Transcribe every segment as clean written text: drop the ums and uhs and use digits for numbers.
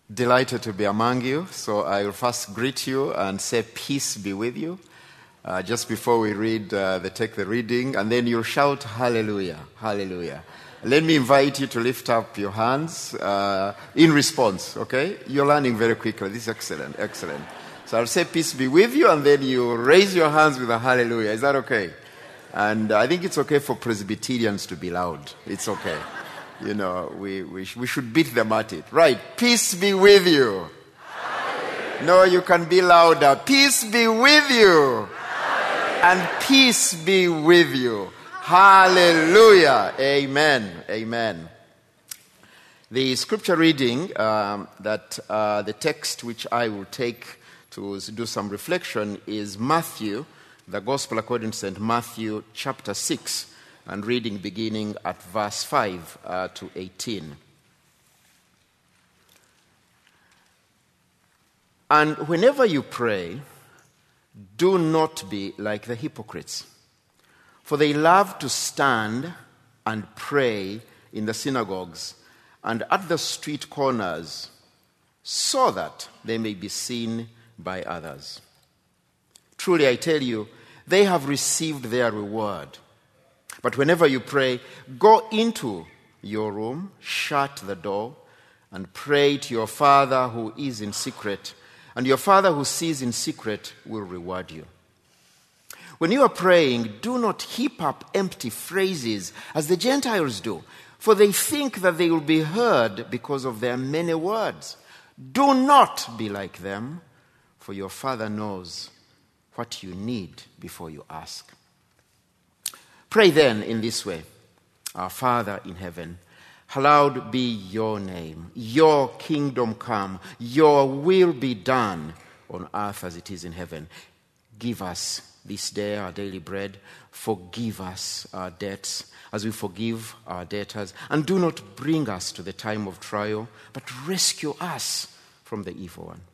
Delighted to be among you. So I will first greet you and say peace be with you. Just before we read take the reading, and then you'll shout hallelujah, hallelujah. Let me invite you to lift up your hands in response, okay? You're learning very quickly. This is excellent, excellent. So I'll say peace be with you, and then you raise your hands with a hallelujah. Is that okay? And I think it's okay for Presbyterians to be loud. It's okay. You know, we should beat them at it. Right. Peace be with you. Hallelujah. No, you can be louder. Peace be with you. Hallelujah. And peace be with you. Hallelujah. Amen. Amen. The scripture reading, the text which I will take to do some reflection is Matthew, the Gospel according to St. Matthew, chapter 6. And reading beginning at verse 5 to 18. And whenever you pray, do not be like the hypocrites, for they love to stand and pray in the synagogues and at the street corners, so that they may be seen by others. Truly I tell you, they have received their reward. But whenever you pray, go into your room, shut the door, and pray to your Father who is in secret, and your Father who sees in secret will reward you. When you are praying, do not heap up empty phrases as the Gentiles do, for they think that they will be heard because of their many words. Do not be like them, for your Father knows what you need before you ask. Pray then in this way: Our Father in heaven, hallowed be your name. Your kingdom come. Your will be done on earth as it is in heaven. Give us this day our daily bread. Forgive us our debts as we forgive our debtors. And do not bring us to the time of trial, but rescue us from the evil one.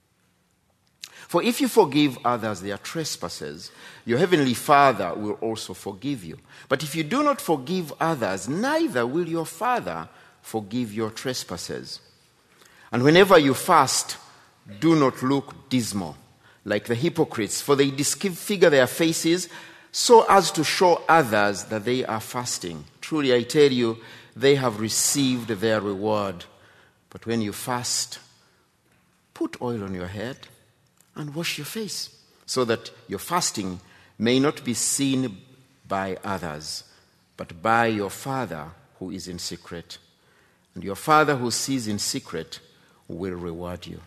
For if you forgive others their trespasses, your heavenly Father will also forgive you. But if you do not forgive others, neither will your Father forgive your trespasses. And whenever you fast, do not look dismal like the hypocrites, for they disfigure their faces so as to show others that they are fasting. Truly I tell you, they have received their reward. But when you fast, put oil on your head and wash your face, so that your fasting may not be seen by others, but by your Father who is in secret. And your Father who sees in secret will reward you.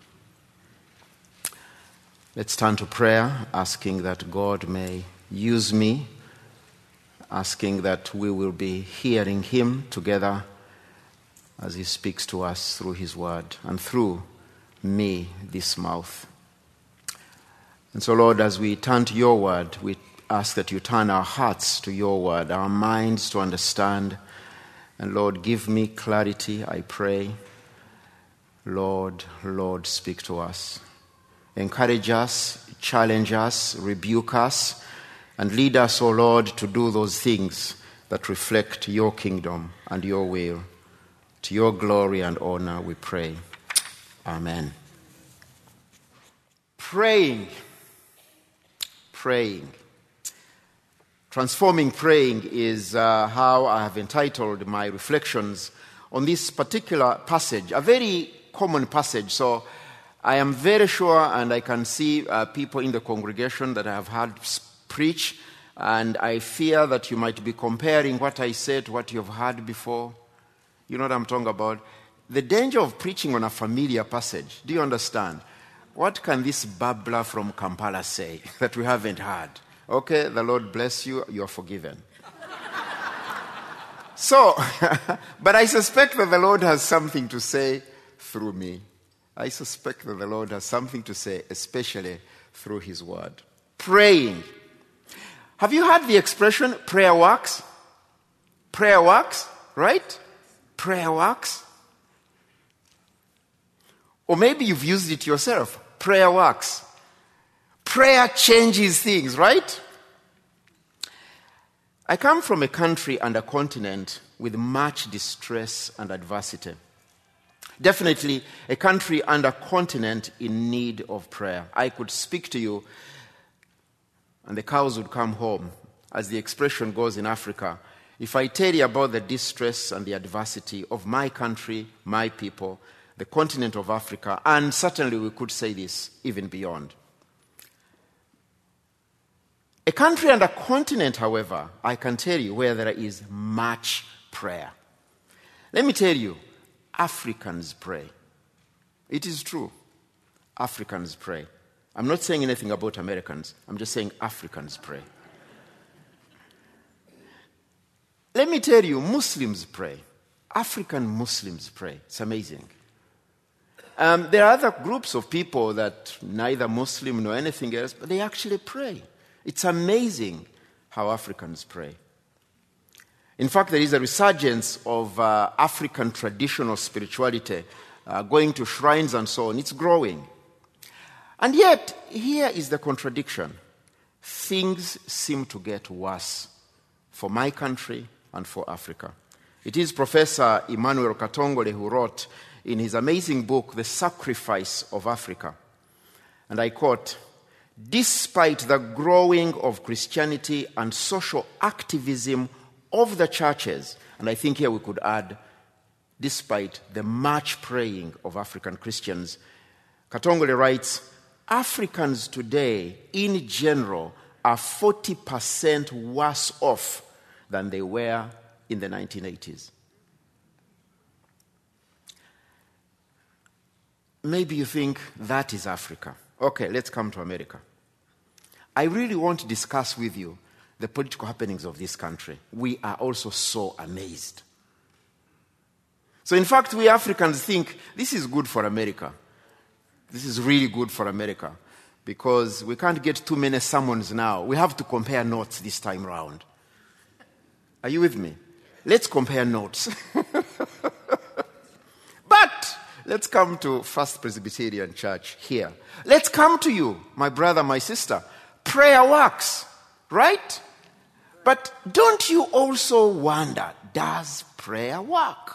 Let's turn to prayer, asking that God may use me, asking that we will be hearing Him together as He speaks to us through His word and through me, this mouth. And so, Lord, as we turn to your word, we ask that you turn our hearts to your word, our minds to understand. And Lord, give me clarity, I pray. Lord, speak to us. Encourage us, challenge us, rebuke us, and lead us, O Lord, to do those things that reflect your kingdom and your will. To your glory and honor, we pray. Amen. Praying. Transforming praying is how I have entitled my reflections on this particular passage, a very common passage. So I am very sure, and I can see people in the congregation that I have heard preach, and I fear that you might be comparing what I said to what you have heard before. You know what I'm talking about? The danger of preaching on a familiar passage. Do you understand? What can this babbler from Kampala say that we haven't heard? Okay, the Lord bless you, you are forgiven. So, but I suspect that the Lord has something to say through me. I suspect that the Lord has something to say, especially through His word. Praying. Have you heard the expression, prayer works? Prayer works, right? Prayer works. Or maybe you've used it yourself. Prayer works. Prayer changes things, right? I come from a country and a continent with much distress and adversity. Definitely a country and a continent in need of prayer. I could speak to you and the cows would come home, as the expression goes in Africa, if I tell you about the distress and the adversity of my country, my people, the continent of Africa, and certainly we could say this even beyond. A country and a continent, however, I can tell you where there is much prayer. Let me tell you, Africans pray. It is true. Africans pray. I'm not saying anything about Americans. I'm just saying Africans pray. Let me tell you, Muslims pray. African Muslims pray. It's amazing. There are other groups of people that neither Muslim nor anything else, but they actually pray. It's amazing how Africans pray. In fact, there is a resurgence of African traditional spirituality, going to shrines and so on. It's growing. And yet, here is the contradiction. Things seem to get worse for my country and for Africa. It is Professor Emmanuel Katongole who wrote in his amazing book, The Sacrifice of Africa, and I quote, "Despite the growing of Christianity and social activism of the churches," and I think here we could add, despite the much praying of African Christians, Katongole writes, "Africans today, in general, are 40% worse off than they were in the 1980s. Maybe you think that is Africa. Okay, let's come to America. I really want to discuss with you the political happenings of this country. We are also so amazed. So in fact, we Africans think this is good for America. This is really good for America because we can't get too many sermons now. We have to compare notes this time round. Are you with me? Let's compare notes. But let's come to First Presbyterian Church here. Let's come to you, my brother, my sister. Prayer works, right? But don't you also wonder, does prayer work?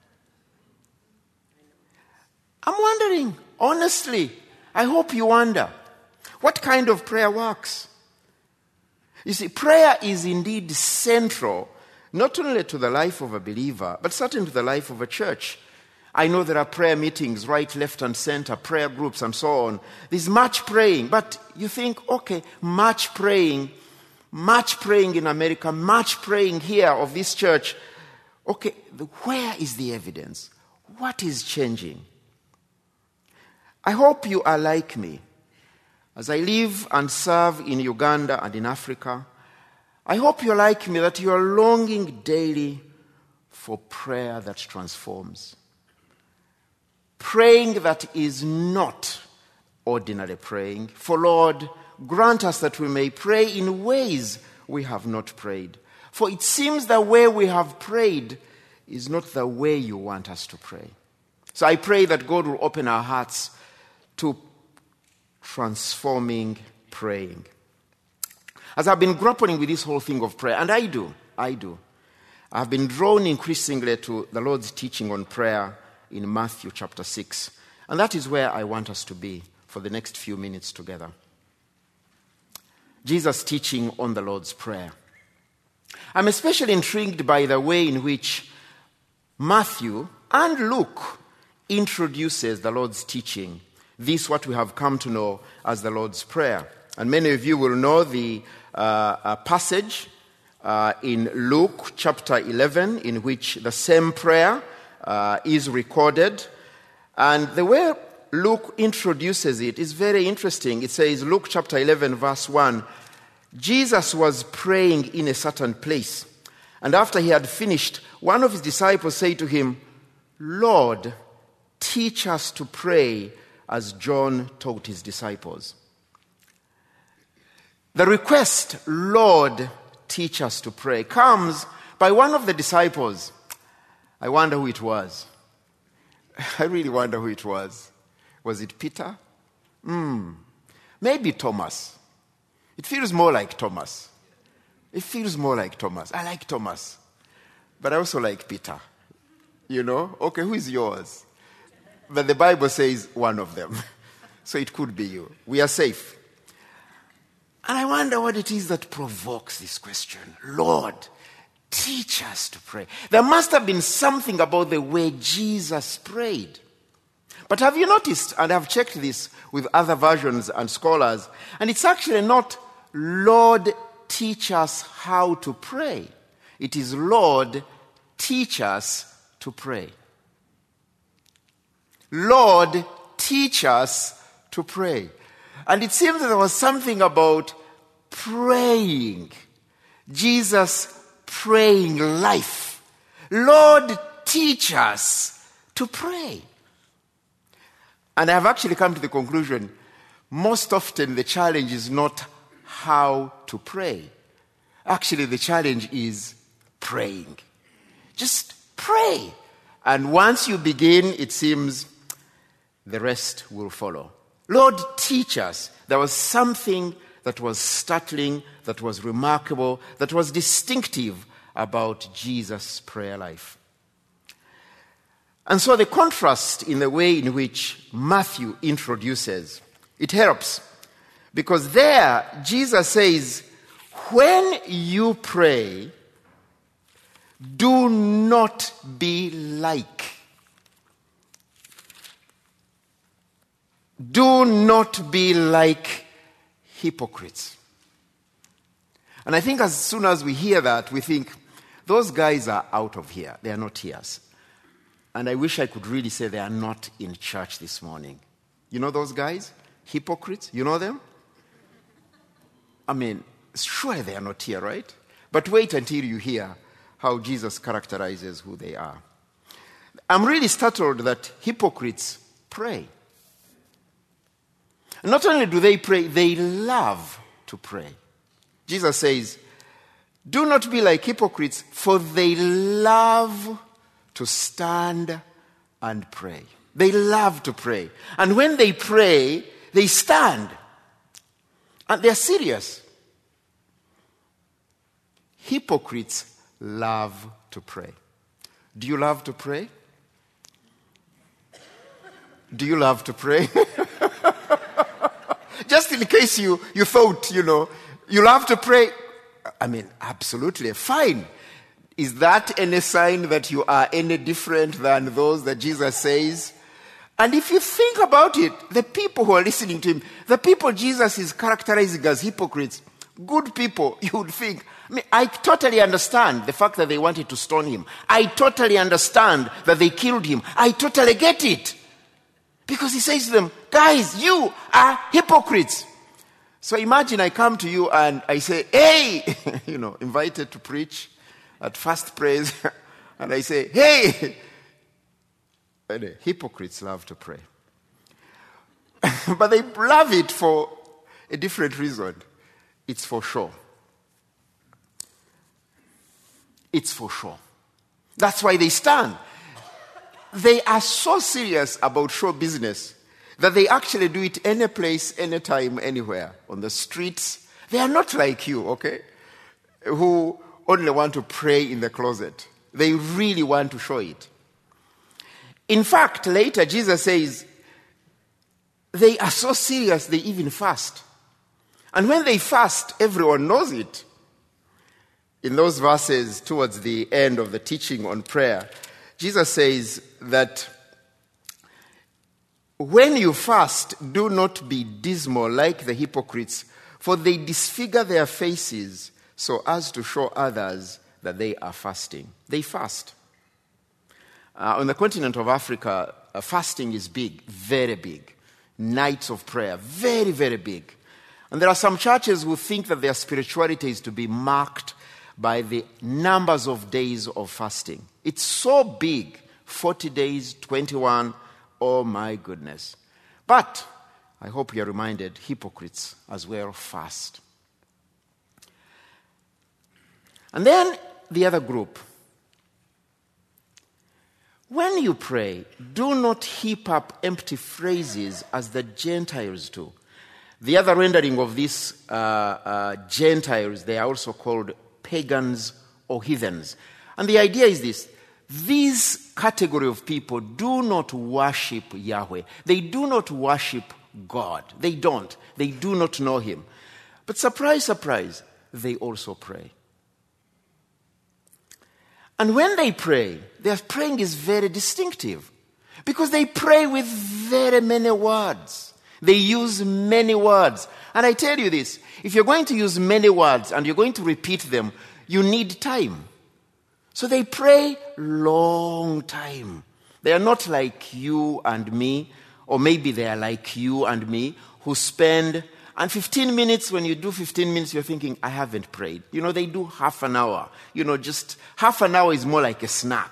I'm wondering, honestly, I hope you wonder, what kind of prayer works? You see, prayer is indeed central, not only to the life of a believer, but certainly to the life of a church. I know there are prayer meetings, right, left, and center, prayer groups, and so on. There's much praying, but you think, okay, much praying in America, much praying here of this church. Okay, where is the evidence? What is changing? I hope you are like me. As I live and serve in Uganda and in Africa, I hope you're like me, that you are longing daily for prayer that transforms. Praying that is not ordinary praying. For Lord, grant us that we may pray in ways we have not prayed. For it seems the way we have prayed is not the way you want us to pray. So I pray that God will open our hearts to transforming praying. As I've been grappling with this whole thing of prayer, and I do, I've been drawn increasingly to the Lord's teaching on prayer in Matthew chapter 6. And that is where I want us to be for the next few minutes together. Jesus' teaching on the Lord's Prayer. I'm especially intrigued by the way in which Matthew and Luke introduces the Lord's teaching. This, what we have come to know as the Lord's Prayer. And many of you will know the passage in Luke chapter 11 in which the same prayer is recorded. And the way Luke introduces it is very interesting. It says, Luke chapter 11 verse 1, Jesus was praying in a certain place. And after he had finished, one of his disciples said to him, Lord, teach us to pray as John taught his disciples. The request, Lord, teach us to pray, comes by one of the disciples. I wonder who it was. I really wonder who it was. Was it Peter? Maybe Thomas. It feels more like Thomas. I like Thomas. But I also like Peter. You know? Okay, who is yours? But the Bible says one of them. So it could be you. We are safe. And I wonder what it is that provokes this question. Lord, teach us to pray. There must have been something about the way Jesus prayed. But have you noticed, and I've checked this with other versions and scholars, and it's actually not, Lord, teach us how to pray. It is, Lord, teach us to pray. Lord, teach us to pray. And it seems that there was something about praying. Jesus praying life. Lord, teach us to pray. And I've actually come to the conclusion, most often the challenge is not how to pray. Actually, the challenge is praying. Just pray. And once you begin, it seems the rest will follow. Lord, teach us. There was something that was startling, that was remarkable, that was distinctive about Jesus' prayer life. And so the contrast in the way in which Matthew introduces, it helps. Because there, Jesus says, when you pray, do not be like. Do not be like hypocrites. And I think as soon as we hear that, we think, those guys are out of here. They are not here. And I wish I could really say they are not in church this morning. You know those guys? Hypocrites? You know them? I mean, sure they are not here, right? But wait until you hear how Jesus characterizes who they are. I'm really startled that hypocrites pray. Not only do they pray, they love to pray. Jesus says, do not be like hypocrites, for they love to stand and pray. They love to pray. And when they pray, they stand. And they're serious. Hypocrites love to pray. Do you love to pray? Do you love to pray? Just in case you thought, you love to pray. I mean, absolutely, fine. Is that any sign that you are any different than those that Jesus says? And if you think about it, the people who are listening to him, the people Jesus is characterizing as hypocrites, good people, you would think, I totally understand the fact that they wanted to stone him. I totally understand that they killed him. I totally get it. Because he says to them, guys, you are hypocrites. So imagine I come to you and I say, hey, invited to preach at First Praise, and I say, hey, and hypocrites love to pray. But they love it for a different reason. It's for show. It's for show. That's why they stand. They are so serious about show business that they actually do it any place, anytime, anywhere, on the streets. They are not like you, okay, who only want to pray in the closet. They really want to show it. In fact, later Jesus says, they are so serious they even fast. And when they fast, everyone knows it. In those verses towards the end of the teaching on prayer, Jesus says that when you fast, do not be dismal like the hypocrites, for they disfigure their faces so as to show others that they are fasting. They fast. On the continent of Africa, fasting is big, very big. Nights of prayer, very, very big. And there are some churches who think that their spirituality is to be marked by the numbers of days of fasting. It's so big, 40 days, 21, oh my goodness. But I hope you're reminded, hypocrites as well fast. And then the other group. When you pray, do not heap up empty phrases as the Gentiles do. The other rendering of these Gentiles, they are also called pagans or heathens. And the idea is this. This category of people do not worship Yahweh. They do not worship God. They don't. They do not know him. But surprise, surprise, they also pray. And when they pray, their praying is very distinctive because they pray with very many words. They use many words. And I tell you this, if you're going to use many words and you're going to repeat them, you need time. So they pray long time. They are not like you and me, or maybe they are like you and me, who spend, and 15 minutes, when you do 15 minutes, you're thinking, I haven't prayed. They do half an hour. Just half an hour is more like a snack.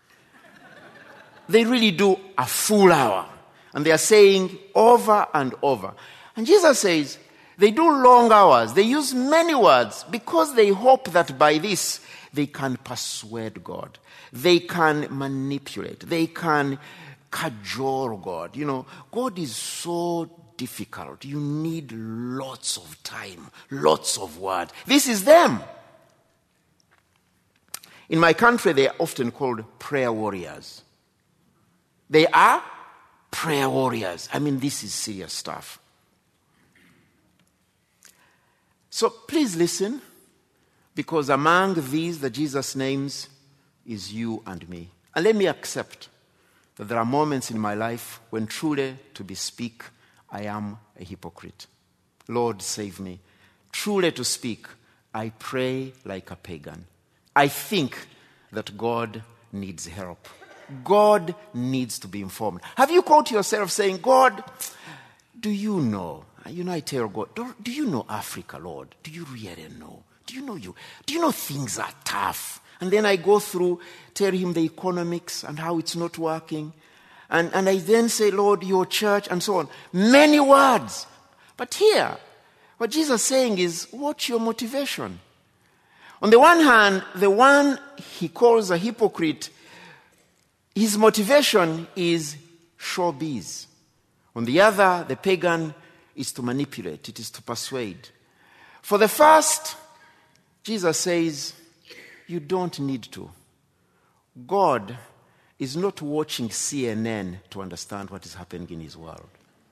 They really do a full hour. And they are saying over and over. And Jesus says, they do long hours. They use many words because they hope that by this, they can persuade God. They can manipulate. They can cajole God. God is so difficult. You need lots of time, lots of words. This is them. In my country, they are often called prayer warriors. They are prayer warriors. This is serious stuff. So please listen, because among these that Jesus names is you and me. And let me accept that there are moments in my life when truly, to speak, I am a hypocrite. Lord, save me. Truly to speak, I pray like a pagan. I think that God needs help. God needs to be informed. Have you caught yourself saying, God, do you know? I tell God, do you know Africa, Lord? Do you really know? Do you know things are tough? And then I go through, tell him the economics and how it's not working. And I then say, Lord, your church, and so on. Many words. But here, what Jesus is saying is, what's your motivation? On the one hand, the one he calls a hypocrite, his motivation is showbiz. On the other, the pagan is to manipulate. It is to persuade. For the first, Jesus says, you don't need to. God is not watching CNN to understand what is happening in his world.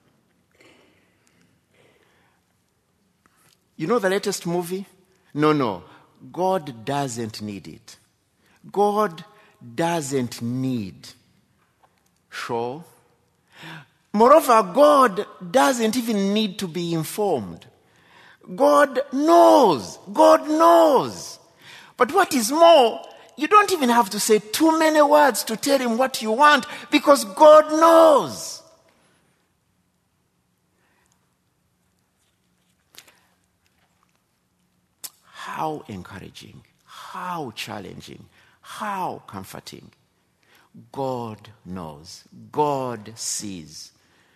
You know the latest movie? No. God doesn't need it. God doesn't need show. Moreover, God doesn't even need to be informed. God knows. God knows. But what is more, you don't even have to say too many words to tell him what you want, because God knows. How encouraging, how challenging, how comforting. God knows. God sees.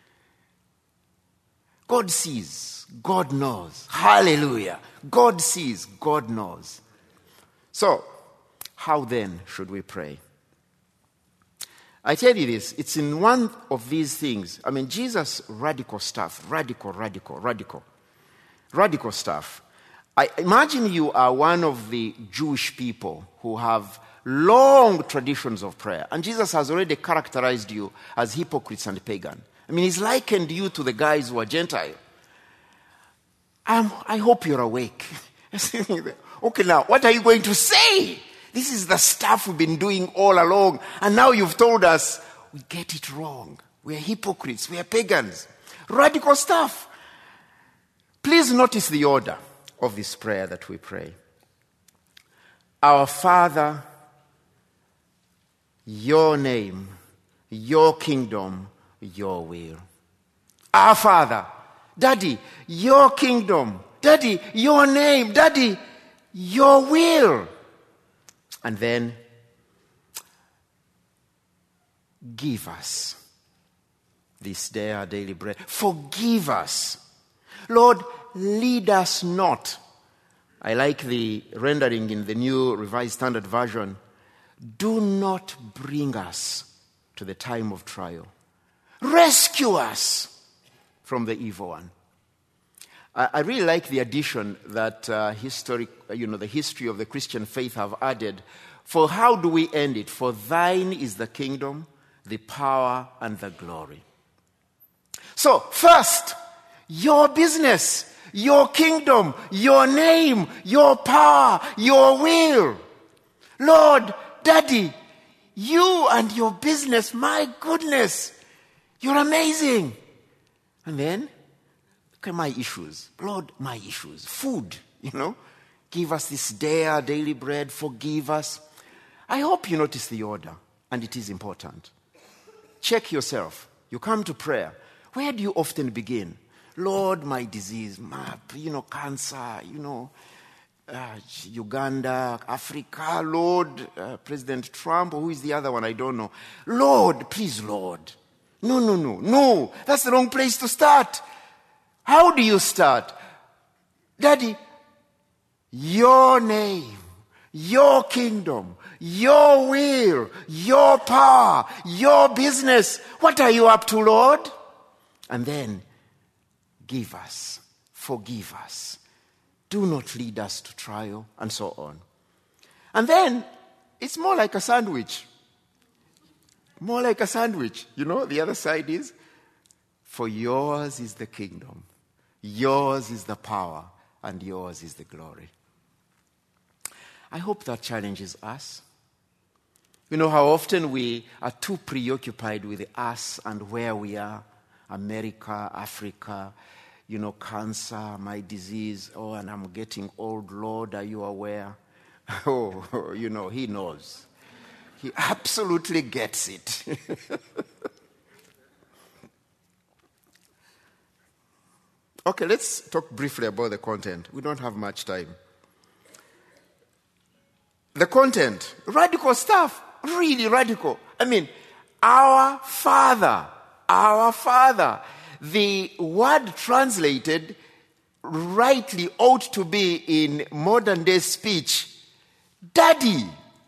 God sees. God knows. Hallelujah. God sees. God knows. So, how then should we pray? I tell you this, it's in one of these things. Jesus, radical stuff. Radical stuff. I imagine you are one of the Jewish people who have long traditions of prayer. And Jesus has already characterized you as hypocrites and pagan. He's likened you to the guys who are Gentile. I hope you're awake. Okay, now, what are you going to say? This is the stuff we've been doing all along. And now you've told us, we get it wrong. We are hypocrites. We are pagans. Radical stuff. Please notice the order of this prayer that we pray. Our Father, your name, your kingdom, your will. Our Father, Daddy, your kingdom, Daddy, your name, Daddy, your will. And then, give us this day our daily bread. Forgive us. Lord, lead us not. I like the rendering in the New Revised Standard Version. Do not bring us to the time of trial. Rescue us from the evil one. I really like the addition that the history of the Christian faith have added For how do we end it? For thine is the kingdom, the power, and the glory. So, first, your business, your kingdom, your name, your power, your will. Lord, Daddy, you and your business, my goodness, you're amazing. And then, look at my issues. Lord, my issues. Food, Give us this day our daily bread. Forgive us. I hope you notice the order, and it is important. Check yourself. You come to prayer. Where do you often begin? Lord, my disease, cancer, Uganda, Africa, Lord, President Trump, or who is the other one? I don't know. Lord, please, Lord. No. That's the wrong place to start. How do you start? Daddy, your name, your kingdom, your will, your power, your business. What are you up to, Lord? And then, give us, forgive us, do not lead us to trial, and so on. And then, it's more like a sandwich. More like a sandwich. The other side is, for yours is the kingdom, yours is the power, and yours is the glory. I hope that challenges us. How often we are too preoccupied with us and where we are. America, Africa, cancer, my disease. Oh, and I'm getting old. Lord, are you aware? Oh, he knows. He absolutely gets it. Okay, let's talk briefly about the content. We don't have much time. The content, radical stuff, really radical. Our Father. The word translated rightly ought to be in modern day speech, Daddy.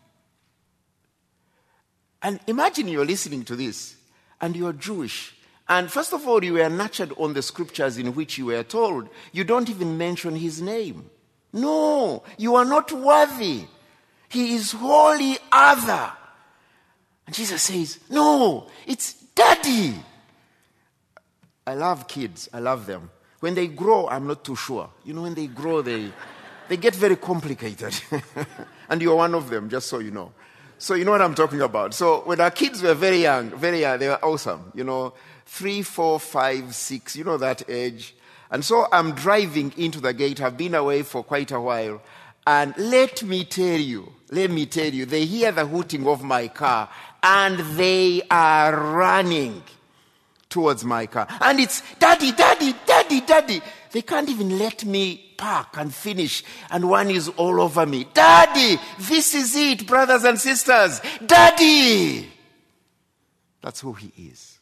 And imagine you're listening to this and you're Jewish. And first of all, you were nurtured on the scriptures in which you were told you don't even mention his name. No, you are not worthy. He is wholly other. And Jesus says, no, it's Daddy. I love kids. I love them. When they grow, I'm not too sure. When they grow, they get very complicated. And you're one of them, just so you know. So you know what I'm talking about. So when our kids were very young, they were awesome. 3, 4, 5, 6, that age. And so I'm driving into the gate. I've been away for quite a while. And let me tell you, they hear the hooting of my car and they are running towards my car. And it's, Daddy, Daddy, Daddy, Daddy. They can't even let me park and finish. And one is all over me. Daddy, this is it, brothers and sisters. Daddy. That's who he is.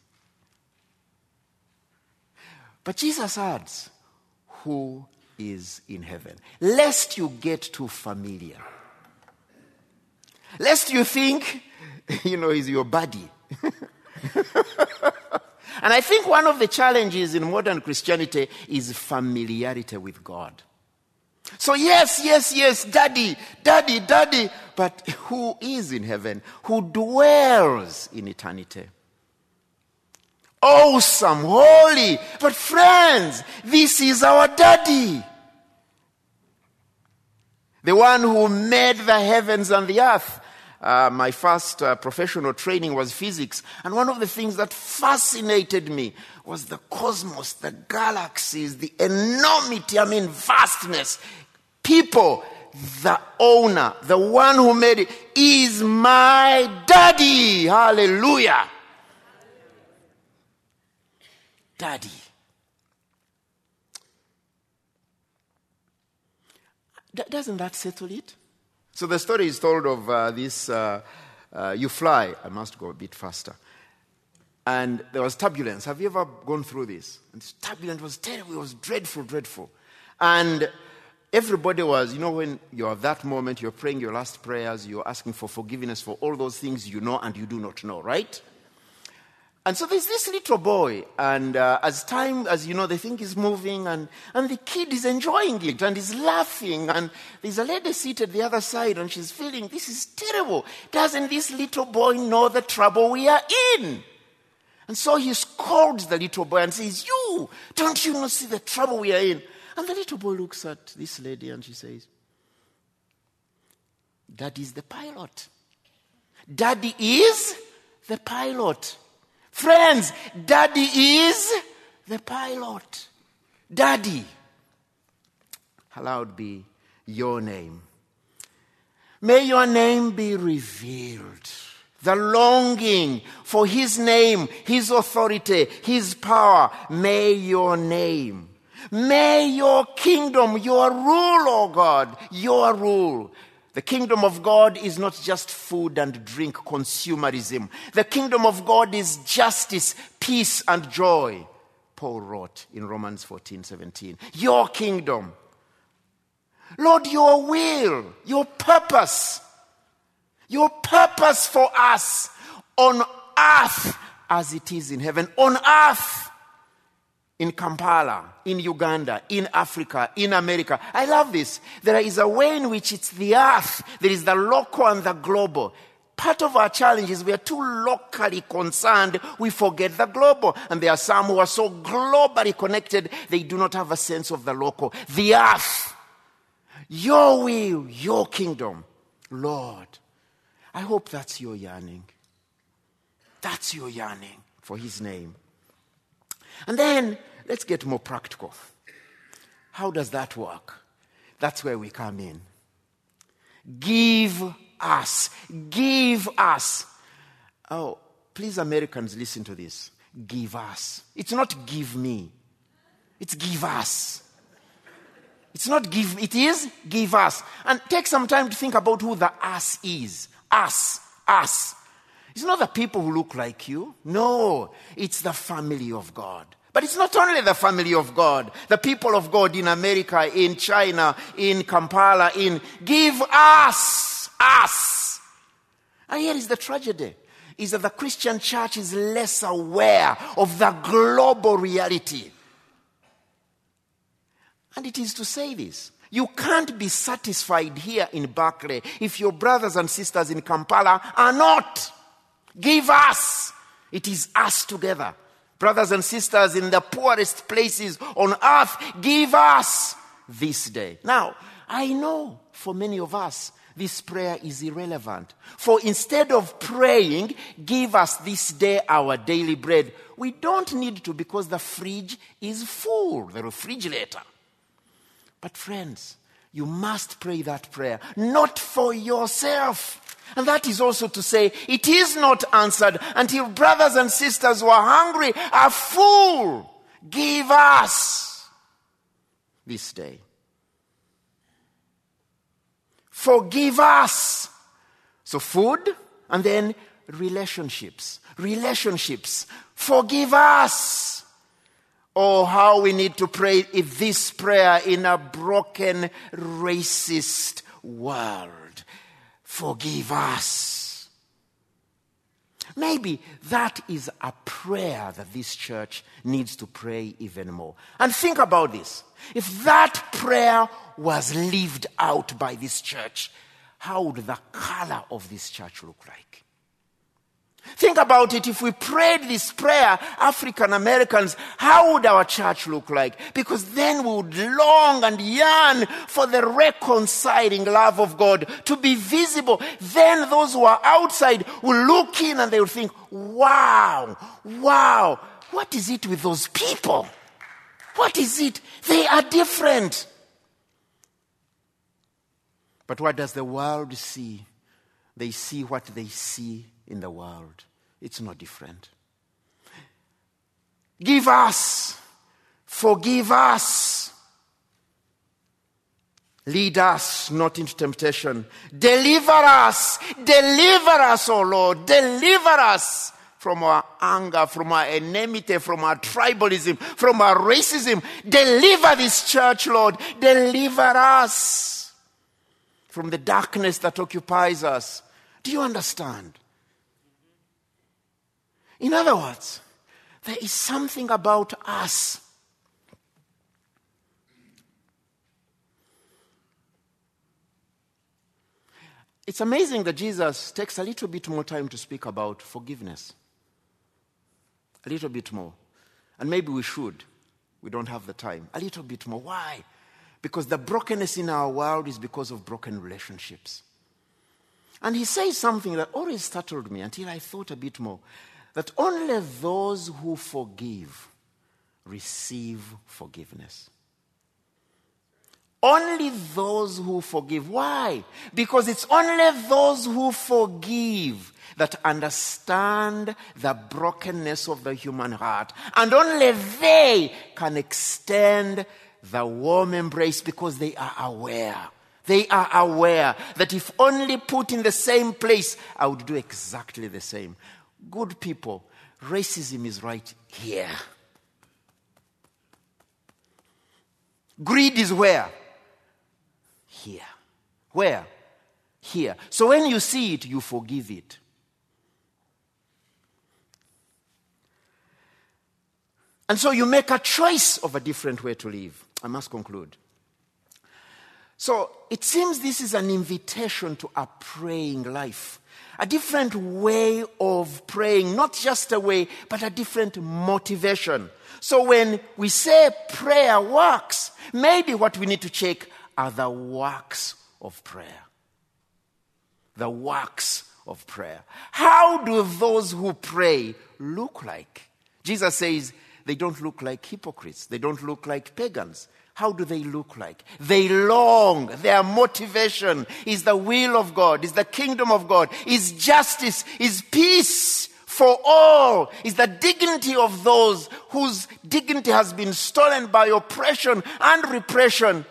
But Jesus adds, who is in heaven. Lest you get too familiar. Lest you think, he's your buddy. And I think one of the challenges in modern Christianity is familiarity with God. So yes, Daddy, Daddy, Daddy. But who is in heaven? Who dwells in eternity? Awesome, holy. But friends, this is our Daddy. The one who made the heavens and the earth. My first professional training was physics. And one of the things that fascinated me was the cosmos, the galaxies, the enormity, vastness. People, the owner, the one who made it, is my Daddy. Hallelujah. Daddy. Doesn't that settle it? So the story is told of this, you fly. I must go a bit faster. And there was turbulence. Have you ever gone through this? And this turbulence was terrible. It was dreadful. And everybody was, when you're at that moment, you're praying your last prayers, you're asking for forgiveness for all those things you know and you do not know, right? And so there's this little boy, and as they think he's moving, and the kid is enjoying it, and he's laughing, and there's a lady seated the other side, and she's feeling, this is terrible. Doesn't this little boy know the trouble we are in? And so he scolds the little boy and says, don't you not see the trouble we are in? And the little boy looks at this lady, and she says, Daddy is the pilot. Daddy is the pilot. Friends, Daddy is the pilot. Daddy. Hallowed be your name. May your name be revealed. The longing for his name, his authority, his power. May your name. May your kingdom, your rule, oh God, your rule. The kingdom of God is not just food and drink consumerism. The kingdom of God is justice, peace, and joy. Paul wrote in Romans 14:17. Your kingdom. Lord, your will, your purpose for us on earth as it is in heaven. On earth, in Kampala, in Uganda, in Africa, in America. I love this. There is a way in which it's the earth. There is the local and the global. Part of our challenge is we are too locally concerned. We forget the global. And there are some who are so globally connected, they do not have a sense of the local. The earth. Your will, your kingdom. Lord, I hope that's your yearning. That's your yearning for his name. And then, let's get more practical. How does that work? That's where we come in. Give us. Give us. Oh, please, Americans, listen to this. Give us. It's not give me. It's give us. It's not give, it is give us. And take some time to think about who the us is. Us. It's not the people who look like you. No, it's the family of God. But it's not only the family of God, the people of God in America, in China, in Kampala, give us. And here is the tragedy, is that the Christian church is less aware of the global reality. And it is to say this. You can't be satisfied here in Berkeley if your brothers and sisters in Kampala are not. Give us. It is us together. Brothers and sisters in the poorest places on earth, give us this day. Now, I know for many of us, this prayer is irrelevant. For instead of praying, give us this day our daily bread, we don't need to because the fridge is full, the refrigerator. But friends, you must pray that prayer, not for yourself. And that is also to say, it is not answered until brothers and sisters who are hungry are full. Give us this day. Forgive us. So food and then relationships. Forgive us. Oh, how we need to pray this prayer in a broken, racist world. Forgive us. Maybe that is a prayer that this church needs to pray even more. And think about this. If that prayer was lived out by this church, how would the color of this church look like? Think about it. If we prayed this prayer, African Americans, how would our church look like? Because then we would long and yearn for the reconciling love of God to be visible. Then those who are outside will look in and they will think, wow, what is it with those people? What is it? They are different. But what does the world see? They see what they see in the world. It's not different. Give us. Forgive us. Lead us not into temptation. Deliver us. Deliver us, O Lord. Deliver us from our anger, from our enmity, from our tribalism, from our racism. Deliver this church, Lord. Deliver us from the darkness that occupies us. Do you understand? In other words, there is something about us. It's amazing that Jesus takes a little bit more time to speak about forgiveness. A little bit more. And maybe we should. We don't have the time. A little bit more. Why? Because the brokenness in our world is because of broken relationships. And he says something that always startled me until I thought a bit more. That only those who forgive receive forgiveness. Only those who forgive. Why? Because it's only those who forgive that understand the brokenness of the human heart. And only they can extend the warm embrace because they are aware. They are aware that if only put in the same place, I would do exactly the same. Good people, racism is right here. Greed is where? Here. Where? Here. So when you see it, you forgive it. And so you make a choice of a different way to live. I must conclude. So it seems this is an invitation to a praying life. A different way of praying, not just a way, but a different motivation. So when we say prayer works, maybe what we need to check are the works of prayer. The works of prayer. How do those who pray look like? Jesus says they don't look like hypocrites. They don't look like pagans. How do they look like? They long. Their motivation is the will of God, is the kingdom of God, is justice, is peace for all, is the dignity of those whose dignity has been stolen by oppression and repression.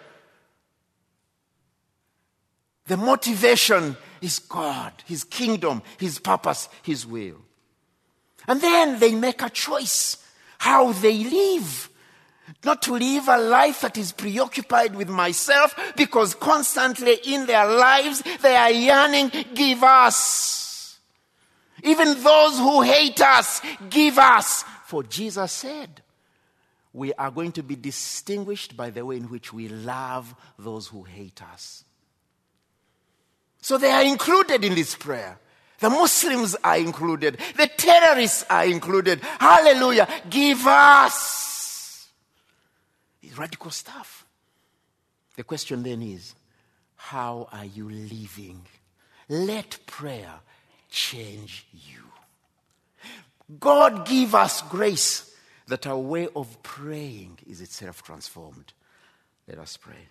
The motivation is God, His kingdom, His purpose, His will. And then they make a choice how they live. Not to live a life that is preoccupied with myself, because constantly in their lives they are yearning, give us. Even those who hate us, give us. For Jesus said, we are going to be distinguished by the way in which we love those who hate us. So they are included in this prayer. The Muslims are included. The terrorists are included. Hallelujah. Give us. It's radical stuff. The question then is, how are you living? Let prayer change you. God give us grace that our way of praying is itself transformed. Let us pray.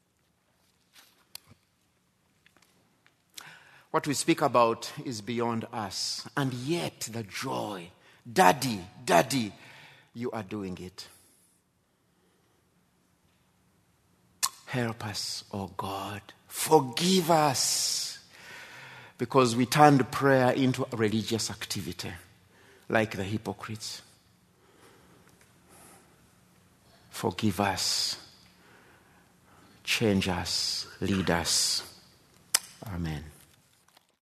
What we speak about is beyond us, and yet the joy. Daddy, you are doing it. Help us, oh God. Forgive us. Because we turned prayer into a religious activity, like the hypocrites. Forgive us. Change us. Lead us. Amen.